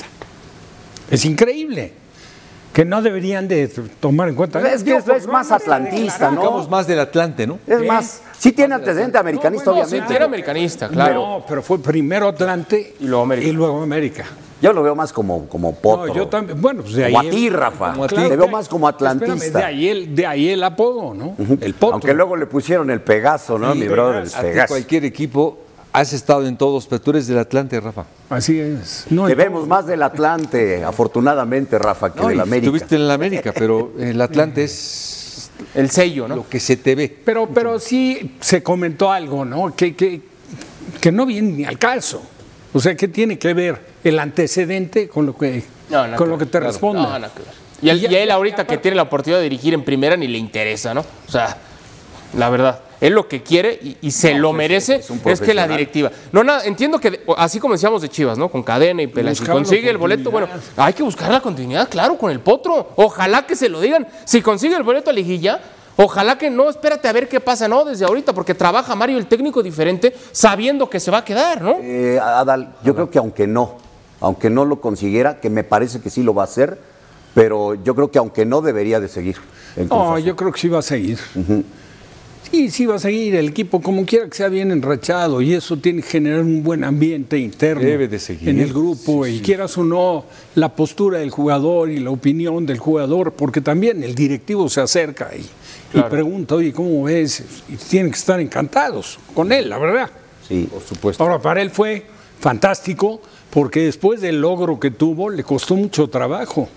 Es increíble. Que no deberían de tomar en cuenta. Es que es, es más atlantista, ¿no? Digamos más del Atlante, ¿no? Es más, sí tiene antecedente americanista, no, bueno, obviamente. Sí, era americanista, claro. No, pero fue primero Atlante y luego América. Y luego América. Yo lo veo más como, como Potro. No, yo también, bueno, pues de ahí. Como a ti, Rafa. Como a ti. Te veo más como atlantista. Espérame, de ahí el, de ahí el apodo, ¿no? Uh-huh. El Potro. Aunque luego le pusieron el Pegaso, ¿no? Sí, mi brother, el Pegaso. Cualquier equipo. Has estado en todos, pero tú eres del Atlante, Rafa. Así es. No, te vemos todo. Más del Atlante, afortunadamente, Rafa, que no, del América. Estuviste en el América, pero el Atlante es el sello, ¿no? Lo que se te ve. Pero, pero sí se comentó algo, ¿no? Que, que, que no viene ni al caso. O sea, ¿qué tiene que ver el antecedente con lo que, no, no, con lo que te claro. responde? No, no, claro. Y, el, y a él ahorita que tiene la oportunidad de dirigir en primera ni le interesa, ¿no? O sea, la verdad. Él lo que quiere y, y se no, lo merece es, es que la directiva. No, nada, entiendo que así como decíamos de Chivas, ¿no? Con Cadena y Peláez, si consigue el boleto, bueno, hay que buscar la continuidad, claro, con el Potro. Ojalá que se lo digan. Si consigue el boleto a liguilla, ojalá que no, espérate a ver qué pasa, ¿no? Desde ahorita, porque trabaja Mario, el técnico, diferente, sabiendo que se va a quedar, ¿no? Eh, Adal, yo creo que aunque no, aunque no lo consiguiera, que me parece que sí lo va a hacer, pero yo creo que aunque no debería de seguir. No, yo creo que sí va a seguir. Uh-huh. Sí, sí va a seguir el equipo, como quiera que sea bien enrachado, y eso tiene que generar un buen ambiente interno. Debe de seguir. En el grupo, sí, y sí. quieras o no, la postura del jugador y la opinión del jugador, porque también el directivo se acerca y, claro. y pregunta, oye, ¿cómo ves? Y tienen que estar encantados con él, la verdad. Sí, por supuesto. Ahora, para él fue fantástico, porque después del logro que tuvo, le costó mucho trabajo.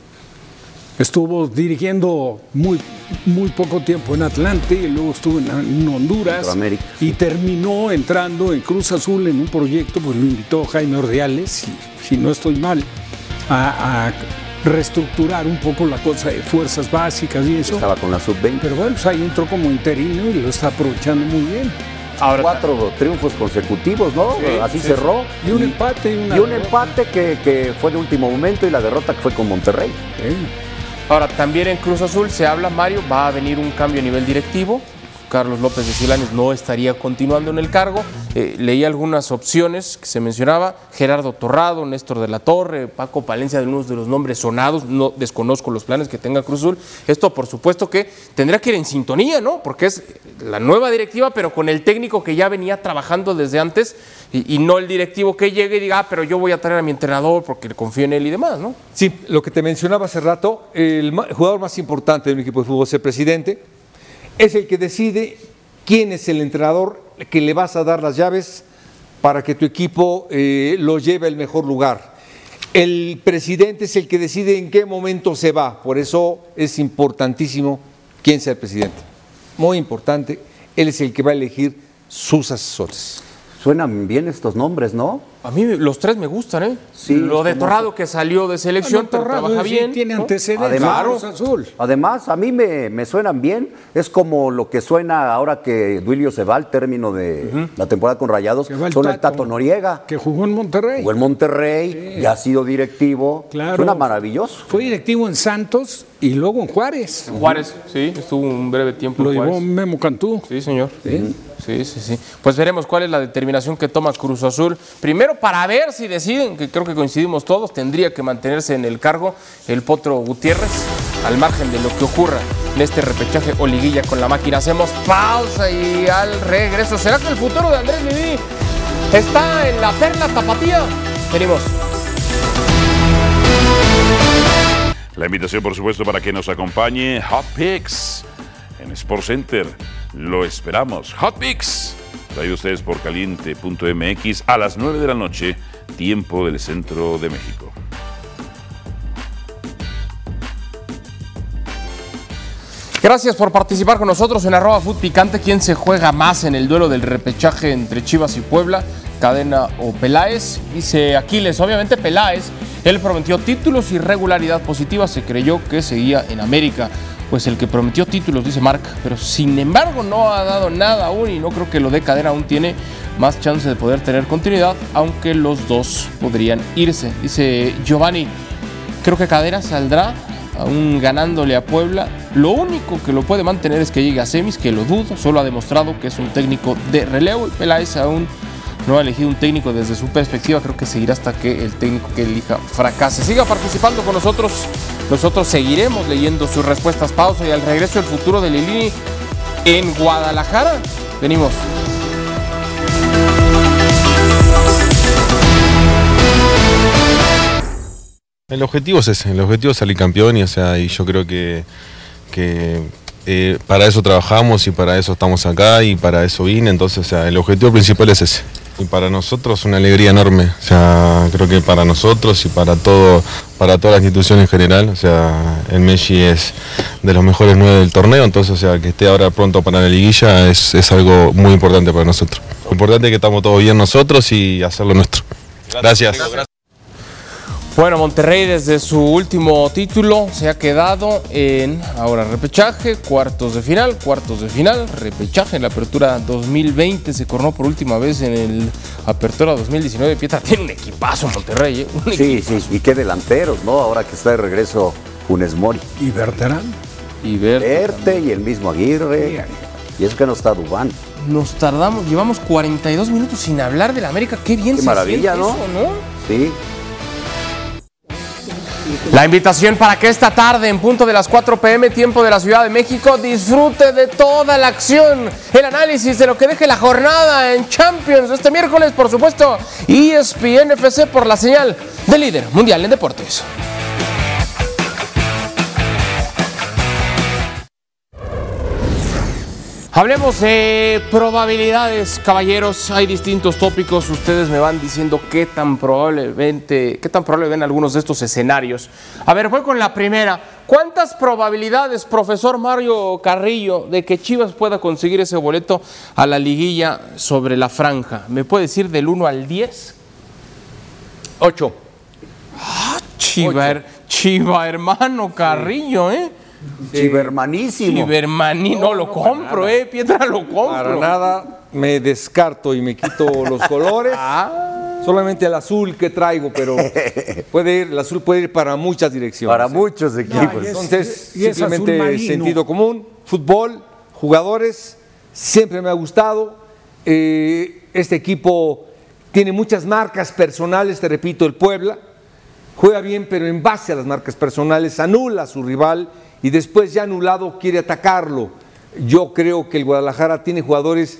Estuvo dirigiendo muy, muy poco tiempo en Atlante, y luego estuvo en, en Honduras y terminó entrando en Cruz Azul en un proyecto, pues lo invitó Jaime Ordiales, si, si no estoy mal, a, a reestructurar un poco la cosa de fuerzas básicas y eso. Estaba con la sub veinte. Pero bueno, pues ahí entró como interino y lo está aprovechando muy bien. Ahora, cuatro triunfos consecutivos, ¿no? Sí, Así sí, cerró. Y un y, empate. Y, una y un empate que, que fue de último momento, y la derrota que fue con Monterrey. Sí. Ahora, también en Cruz Azul se habla, Mario, va a venir un cambio a nivel directivo. Carlos López de Silanes no estaría continuando en el cargo. Eh, leí algunas opciones que se mencionaba: Gerardo Torrado, Néstor de la Torre, Paco Palencia, de unos de los nombres sonados. No desconozco los planes que tenga Cruz Azul. Esto, por supuesto, que tendrá que ir en sintonía, ¿no? Porque es la nueva directiva, pero con el técnico que ya venía trabajando desde antes, y, y no el directivo que llegue y diga, ah, pero yo voy a traer a mi entrenador porque confío en él y demás, ¿no? Sí, lo que te mencionaba hace rato, el jugador más importante de un equipo de fútbol es el presidente. Es el que decide quién es el entrenador que le vas a dar las llaves para que tu equipo eh, lo lleve al mejor lugar. El presidente es el que decide en qué momento se va. Por eso es importantísimo quién sea el presidente. Muy importante, él es el que va a elegir sus asesores. Suenan bien estos nombres, ¿no? A mí los tres me gustan, ¿eh? Sí, lo de Torrado, que salió de selección, pero trabaja bien. Sí, tiene antecedentes. Además, Azul. además a mí me, me suenan bien. Es como lo que suena ahora que Duilio se va al término de uh-huh. la temporada con Rayados. Suena el Tato, el Tato Noriega. Que jugó en Monterrey. Jugó en Monterrey, sí. ya ha sido directivo. Claro. Suena maravilloso. Fue directivo en Santos y luego en Juárez. En Juárez, sí, estuvo un breve tiempo Lo en Juárez. llevó Memo Cantú. Sí, señor. Sí. Uh-huh. Sí, sí, sí. Pues veremos cuál es la determinación que toma Cruz Azul. Primero, para ver si deciden, que creo que coincidimos todos, tendría que mantenerse en el cargo el Potro Gutiérrez, al margen de lo que ocurra en este repechaje o liguilla con la máquina. Hacemos pausa y al regreso, ¿será que el futuro de Andrés Lilini está en la perla tapatía? Venimos. La invitación, por supuesto, para que nos acompañe Hot Picks en Sports Center. Lo esperamos. Hot Picks, traído ustedes por caliente punto m x a las nueve de la noche, tiempo del centro de México. Gracias por participar con nosotros en arroba Fut Picante. ¿Quién se juega más en el duelo del repechaje entre Chivas y Puebla? Cadena o Peláez. Dice Aquiles, obviamente Peláez. Él prometió títulos y regularidad positiva. Se creyó que seguía en América. Pues el que prometió títulos, dice Marc, pero sin embargo no ha dado nada aún, y no creo que lo de Cadena aún tiene más chance de poder tener continuidad, aunque los dos podrían irse. Dice Giovanni, creo que Cadena saldrá aún ganándole a Puebla. Lo único que lo puede mantener es que llegue a semis, que lo dudo, solo ha demostrado que es un técnico de relevo, y Peláez aún no ha elegido un técnico desde su perspectiva. Creo que seguirá hasta que el técnico que elija fracase. Siga participando con nosotros. Nosotros seguiremos leyendo sus respuestas. Pausa y al regreso el futuro de Lilini en Guadalajara. Venimos. El objetivo es ese, el objetivo es salir campeón, y, o sea, y yo creo que, que eh, para eso trabajamos y para eso estamos acá y para eso vine. Entonces, o sea, el objetivo principal es ese. Y para nosotros una alegría enorme, o sea, creo que para nosotros y para todo, para toda la institución en general, o sea, el Messi es de los mejores nueve del torneo, entonces, o sea, que esté ahora pronto para la liguilla es, es algo muy importante para nosotros. Lo importante es que estamos todos bien nosotros y hacerlo nuestro. Gracias. Gracias. Bueno, Monterrey desde su último título se ha quedado en ahora repechaje, cuartos de final, cuartos de final, repechaje en la apertura dos mil veinte, se coronó por última vez en el apertura dos mil diecinueve. Pietra tiene un equipazo Monterrey, ¿eh? Un sí, equipazo. sí, y qué delanteros, ¿no? Ahora que está de regreso Funes Mori. ¿Y Berterán? Y Verte, Verte y el mismo Aguirre. Y es que no está Dubán. Nos tardamos, llevamos cuarenta y dos minutos sin hablar del América. Qué bien Qué se maravilla, siente ¿no? eso, ¿no? Sí. La invitación para que esta tarde, en punto de las cuatro p m, tiempo de la Ciudad de México, disfrute de toda la acción, el análisis de lo que deje la jornada en Champions este miércoles, por supuesto, E S P N F C por la señal de Líder Mundial en Deportes. Hablemos de probabilidades, caballeros. Hay distintos tópicos. Ustedes me van diciendo qué tan probablemente, qué tan probable ven algunos de estos escenarios. A ver, voy con la primera. ¿Cuántas probabilidades, profesor Mario Carrillo, de que Chivas pueda conseguir ese boleto a la liguilla sobre la franja? ¿Me puede decir del uno al diez? ocho. Ah, Chiva, Chiva hermano Carrillo, ¿eh? Chivermanísimo. Chivermaní, no, no lo compro, eh, Pietra, lo compro. Para nada me descarto y me quito los colores. Ah. Solamente el azul que traigo, pero puede ir, el azul puede ir para muchas direcciones. Para muchos equipos. No, y es, Entonces, y es simplemente sentido común, fútbol, jugadores, siempre me ha gustado. Eh, este equipo tiene muchas marcas personales, te repito, el Puebla. Juega bien, pero en base a las marcas personales, anula a su rival y después ya anulado quiere atacarlo. Yo creo que el Guadalajara tiene jugadores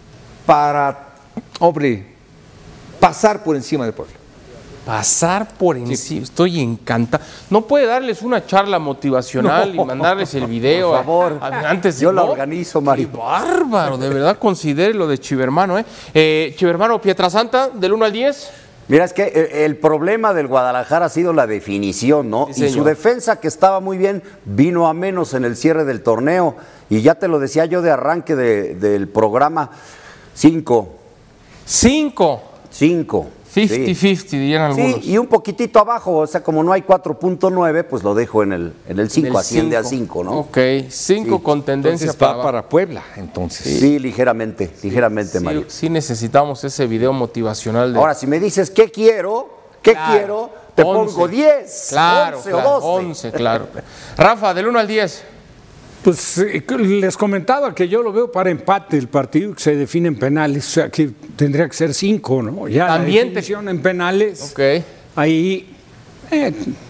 para, hombre, pasar por encima del Puebla. Pasar por encima, sí. Estoy encantado. ¿No puede darles una charla motivacional no, y mandarles el video? Por favor, a, a, antes de, yo ¿no? lo organizo, Mario. Qué bárbaro, de verdad considere lo de Chivermano. ¿eh? eh Chivermano, Pietrasanta, del uno al diez. Mira, es que el problema del Guadalajara ha sido la definición, ¿no? Sí, y su defensa, que estaba muy bien, vino a menos en el cierre del torneo. Y ya te lo decía yo de arranque de, del programa, cinco. ¿Cinco? Cinco. cincuenta cincuenta, sí. Dirían algunos. Sí, y un poquitito abajo, o sea, como no hay cuatro punto nueve, pues lo dejo en el en el cinco, asciende a cinco, ¿no? Ok, cinco sí. Con tendencia entonces para, va para Puebla, entonces. Sí, sí ligeramente, sí, ligeramente, sí, Mario. Sí necesitamos ese video motivacional. De... Ahora, si me dices, ¿qué quiero? ¿Qué claro. quiero? Te once. Pongo diez, claro, once claro, o doce. once, claro. Rafa, del uno al diez. Pues eh, les comentaba que yo lo veo para empate el partido, que se define en penales, o sea que tendría que ser cinco, ¿no? Ya También la definición te... en penales, okay. Ahí eh,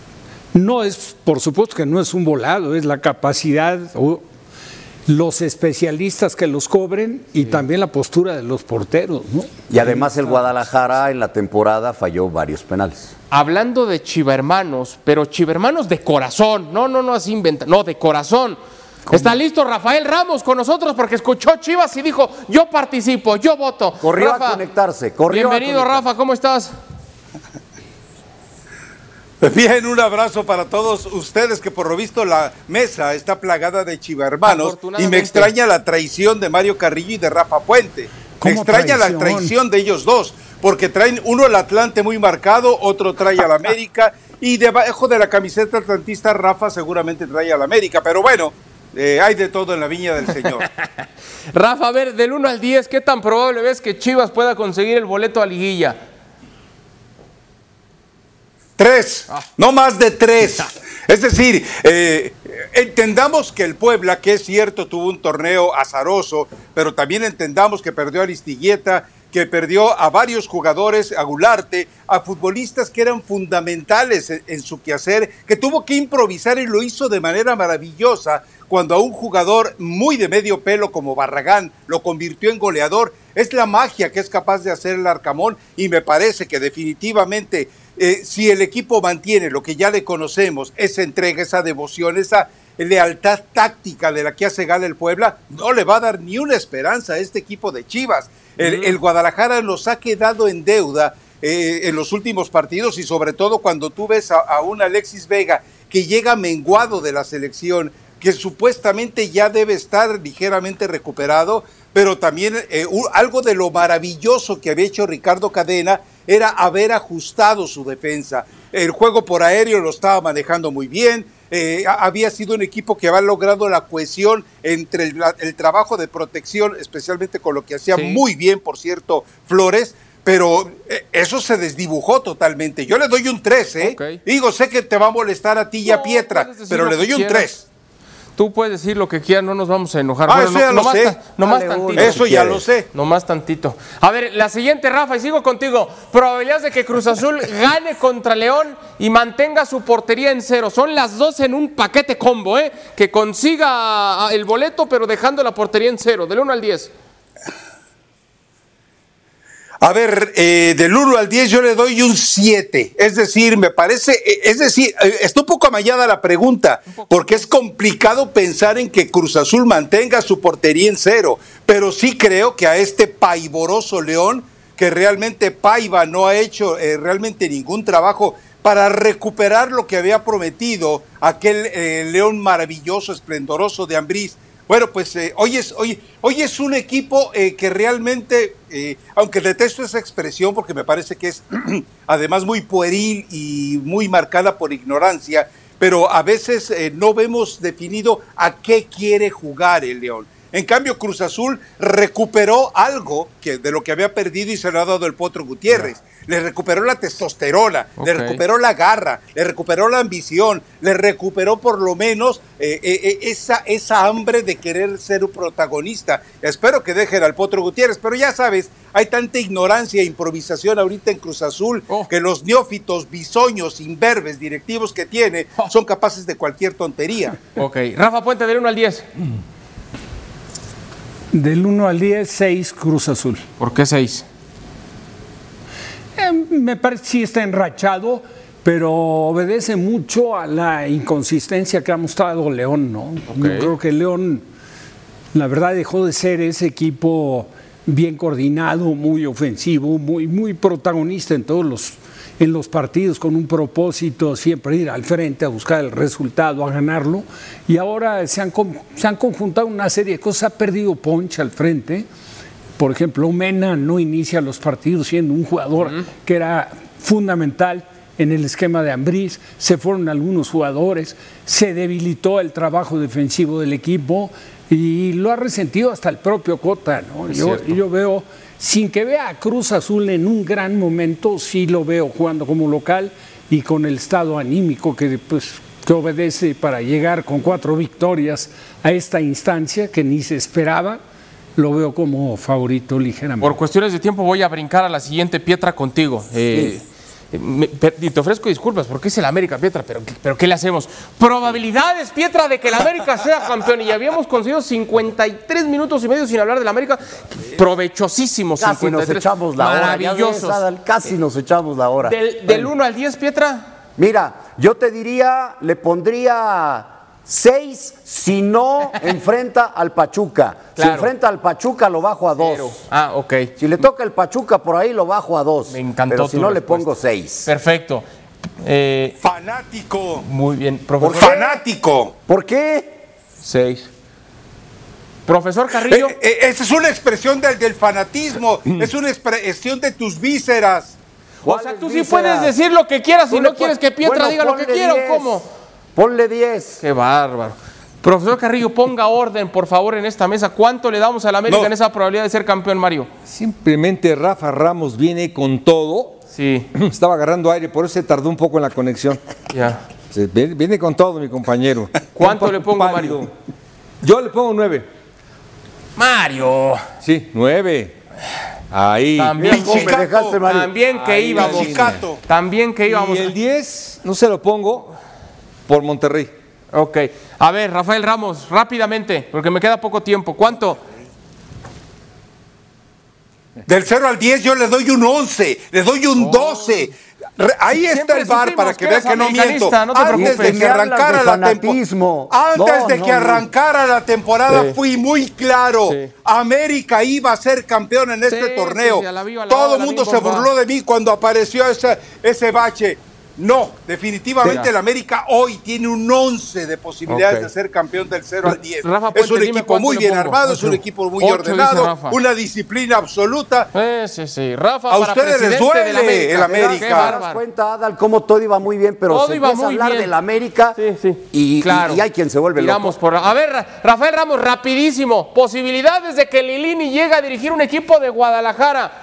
no es, por supuesto que no es un volado, es la capacidad, o los especialistas que los cobren y sí. También la postura de los porteros, ¿no? Y además el Guadalajara en la temporada falló varios penales. Hablando de Chivermanos, pero Chivermanos de corazón, no, no, no así inventa, no, de corazón. ¿Cómo? Está listo Rafael Ramos con nosotros porque escuchó Chivas y dijo, yo participo, yo voto. Corrió Rafa, a conectarse, corrió bienvenido a conectarse. Rafa, ¿cómo estás? Bien, un abrazo para todos ustedes, que por lo visto la mesa está plagada de chivermanos y me extraña la traición de Mario Carrillo y de Rafa Puente. Me extraña traición? la traición de ellos dos, porque traen uno el Atlante muy marcado, otro trae al América y debajo de la camiseta atlantista Rafa seguramente trae al América, pero bueno, eh, hay de todo en la viña del Señor. Rafa, a ver, del uno al diez, ¿qué tan probable ves que Chivas pueda conseguir el boleto a liguilla? Tres, ah. no más de tres. Es decir, eh, entendamos que el Puebla, que es cierto, tuvo un torneo azaroso, pero también entendamos que perdió a Aristigueta, que perdió a varios jugadores, a Gularte, a futbolistas que eran fundamentales en, en su quehacer, que tuvo que improvisar y lo hizo de manera maravillosa cuando a un jugador muy de medio pelo como Barragán lo convirtió en goleador. Es la magia que es capaz de hacer el Arcamón y me parece que definitivamente eh, si el equipo mantiene lo que ya le conocemos, esa entrega, esa devoción, esa lealtad táctica de la que hace gala el Puebla, no le va a dar ni una esperanza a este equipo de Chivas. El, el Guadalajara los ha quedado en deuda eh, en los últimos partidos y sobre todo cuando tú ves a, a un Alexis Vega que llega menguado de la selección, que supuestamente ya debe estar ligeramente recuperado, pero también eh, un, algo de lo maravilloso que había hecho Ricardo Cadena era haber ajustado su defensa. el juego por aéreo lo estaba manejando muy bien. Eh, había sido un equipo que había logrado la cohesión entre el, el trabajo de protección, especialmente con lo que hacía sí. muy bien, por cierto, Flores, pero eh, eso se desdibujó totalmente. Yo le doy un tres, ¿eh? Okay. Digo, sé que te va a molestar a ti y no, a Pietra, pero le doy un tres. Tú puedes decir lo que quieras, no nos vamos a enojar. Ah, bueno, eso ya no, lo sé. Ta, no más tantito. Eso ya lo sé. No más tantito. A ver, la siguiente, Rafa, y sigo contigo. Probabilidades de que Cruz Azul gane contra León y mantenga su portería en cero. Son las dos en un paquete combo, ¿eh? Que consiga el boleto, pero dejando la portería en cero, del uno al diez. A ver, eh, del uno al diez yo le doy un siete, es decir, me parece, es decir, está un poco amallada la pregunta, porque es complicado pensar en que Cruz Azul mantenga su portería en cero, pero sí creo que a este paivoroso León, que realmente Paiva no ha hecho eh, realmente ningún trabajo para recuperar lo que había prometido aquel eh, León maravilloso, esplendoroso de Ambriz. Bueno, pues eh, hoy, es, hoy, hoy es un equipo eh, que realmente, eh, aunque detesto esa expresión porque me parece que es además muy pueril y muy marcada por ignorancia, pero a veces eh, no vemos definido a qué quiere jugar el León. En cambio, Cruz Azul recuperó algo que de lo que había perdido y se lo ha dado el Potro Gutiérrez. Le recuperó la testosterona, okay. le recuperó la garra, le recuperó la ambición, le recuperó por lo menos eh, eh, esa, esa hambre de querer ser un protagonista. Espero que dejen al Potro Gutiérrez, pero ya sabes, hay tanta ignorancia e improvisación ahorita en Cruz Azul oh. que los neófitos, bisoños, imberbes, directivos que tiene oh. son capaces de cualquier tontería. Ok, Rafa Puente, del uno al diez. Del uno al diez, seis Cruz Azul. ¿Por qué seis? Eh, me parece que sí está enrachado, pero obedece mucho a la inconsistencia que ha mostrado León, ¿no? Okay. Yo creo que León, la verdad, dejó de ser ese equipo bien coordinado, muy ofensivo, muy, muy protagonista en todos los, en los partidos, con un propósito, siempre ir al frente a buscar el resultado, a ganarlo. Y ahora se han, se han conjuntado una serie de cosas, ha perdido punch al frente. Por ejemplo, Mena no inicia los partidos siendo un jugador uh-huh. que era fundamental en el esquema de Ambriz. Se fueron algunos jugadores, se debilitó el trabajo defensivo del equipo y lo ha resentido hasta el propio Cota, ¿no? Yo, yo veo, sin que vea a Cruz Azul en un gran momento, sí lo veo jugando como local y con el estado anímico que, pues, que obedece para llegar con cuatro victorias a esta instancia que ni se esperaba. Lo veo como favorito ligeramente. Por cuestiones de tiempo voy a brincar a la siguiente, Pietra, contigo. Eh, sí. me, y te ofrezco disculpas porque es el América, Pietra, pero, pero ¿qué le hacemos? Probabilidades, Pietra, de que el América sea campeón. Y habíamos conseguido cincuenta y tres minutos y medio sin hablar del América. Provechosísimos. Casi cincuenta y tres. Nos echamos la hora. Maravillosos. Ves, Adal, casi nos echamos la hora. Del, del uno al diez, Pietra. Mira, yo te diría, le pondría seis si no enfrenta al Pachuca. Claro. Si enfrenta al Pachuca lo bajo a dos. Ah, ok. Si le toca el Pachuca por ahí lo bajo a dos. Me encantó. Pero si no respuesta. Le pongo seis. Perfecto. Eh, fanático. Muy bien, profesor. ¿Por fanático. ¿Por qué? Seis. Profesor Carrillo. Eh, eh, esa es una expresión del, del fanatismo. Es una expresión de tus vísceras. O sea, tú sí puedes decir lo que quieras y no pon, quieres que Pietra bueno, diga lo que quiera o cómo. Ponle diez. Qué bárbaro. Profesor Carrillo, ponga orden, por favor, en esta mesa. ¿Cuánto le damos a la América no. en esa probabilidad de ser campeón, Mario? Simplemente Rafa Ramos viene con todo. Sí. Estaba agarrando aire, por eso se tardó un poco en la conexión. Ya. Viene, viene con todo, mi compañero. ¿Cuánto le pongo, pálido. Mario? Yo le pongo nueve. Mario. Sí, nueve. Ahí. También, me dejaste, Mario. También que Ahí, íbamos. Chicato. También que íbamos. Y el diez no se lo pongo por Monterrey. Ok. A ver, Rafael Ramos, rápidamente, porque me queda poco tiempo. ¿Cuánto? Del cero al diez yo le doy un once, le doy un doce. Ahí Siempre está el bar para que vean que no miento. No te antes de que arrancara de la temporada, antes no, de que no, arrancara no. la temporada sí. fui muy claro. Sí. América iba a ser campeón en este sí, torneo. Sí, sí, la viva, la Todo el mundo se burló de mí cuando apareció ese, ese bache. No, definitivamente Venga. el América hoy tiene un once de posibilidades Ok. de ser campeón del cero al diez. Rafa Es Puente, un dime equipo cuánto muy le bien pongo. armado, es un Ocho. equipo muy Ocho, dice ordenado, Rafa. una disciplina absoluta. Eh, sí, sí. Rafa, A para ustedes les presidente duele del América. el América. Qué ¿Te das bárbaro. cuenta, Adal, cómo todo iba muy bien, pero Todo se iba empieza a muy hablar bien. del América Sí, sí. Y, y- Claro. y hay quien se vuelve Tiramos loco? por... A ver, Ra- Rafael Ramos, rapidísimo. Posibilidades de que Lilini llegue a dirigir un equipo de Guadalajara.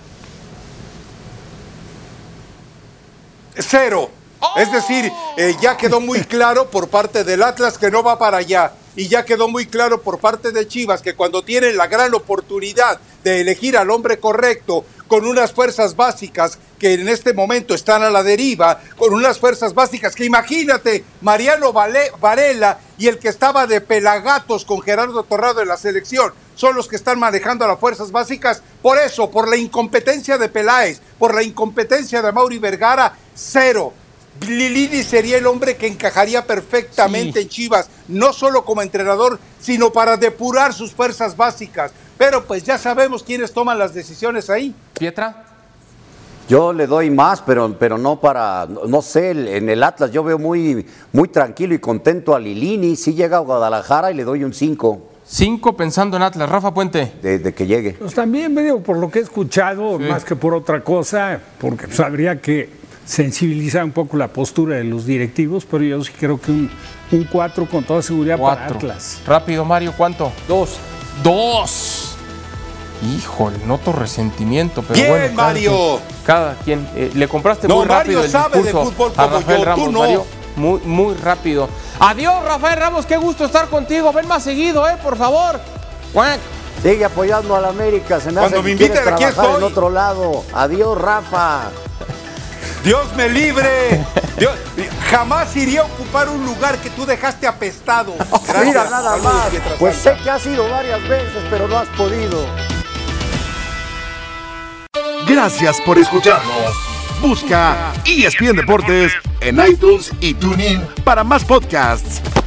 Cero. Es decir, eh, ya quedó muy claro por parte del Atlas que no va para allá. Y ya quedó muy claro por parte de Chivas que cuando tienen la gran oportunidad de elegir al hombre correcto, con unas fuerzas básicas que en este momento están a la deriva, con unas fuerzas básicas que imagínate, Mariano Vale- Varela y el que estaba de pelagatos con Gerardo Torrado en la selección, son los que están manejando las fuerzas básicas. Por eso, por la incompetencia de Peláez, por la incompetencia de Mauri Vergara, cero. Lilini sería el hombre que encajaría perfectamente Sí. en Chivas, no solo como entrenador, sino para depurar sus fuerzas básicas. Pero pues ya sabemos quiénes toman las decisiones ahí. Pietra. Yo le doy más, pero, pero no para, no, no sé, el- en el Atlas yo veo muy, muy tranquilo y contento a Lilini. Sí llega a Guadalajara y le doy un cinco Cinco pensando en Atlas. Rafa Puente. de, de que llegue. Pues también, medio por lo que he escuchado, más que por otra cosa, porque pues, habría que sensibilizar un poco la postura de los directivos, pero yo sí creo que un, un cuatro con toda seguridad para Cuatro. Atlas. Rápido, Mario, ¿cuánto? Dos. Dos. Híjole, noto resentimiento, pero Bien, bueno. cada Mario. quien- Cada quien. eh, le compraste No, muy rápido Mario el sabe de discurso fútbol a como Rafael yo, tú Ramos, no. Mario. Muy, muy rápido. Adiós, Rafael Ramos, qué gusto estar contigo. Ven más seguido, eh, por favor. Cuac. Sigue apoyando al América, se me Cuando hace me que quieres inviten, aquí trabajar en estoy. otro lado. Adiós, Rafa. Dios me libre. Dios- jamás iría a ocupar un lugar que tú dejaste apestado. Gracias. Mira, nada Saludos, más. Pietra Pues Santa. sé que has ido varias veces, pero no has podido. Gracias por escucharnos. Busca E S P N Deportes en iTunes y TuneIn para más podcasts.